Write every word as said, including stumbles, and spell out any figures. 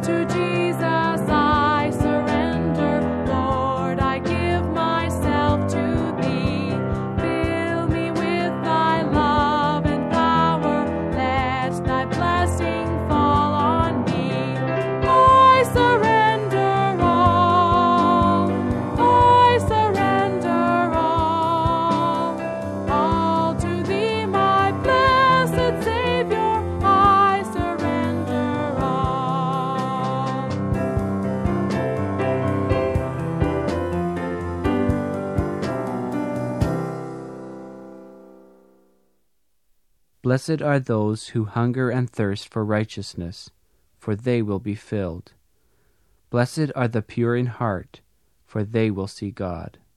to Jesus I surrender. Lord, I give myself to thee. Fill me with thy love and power. Let thy blessing fall on me. I surrender all. I surrender all. All to thee, my blessed Savior. I surrender all. Blessed are those who hunger and thirst for righteousness, for they will be filled. Blessed are the pure in heart, for they will see God.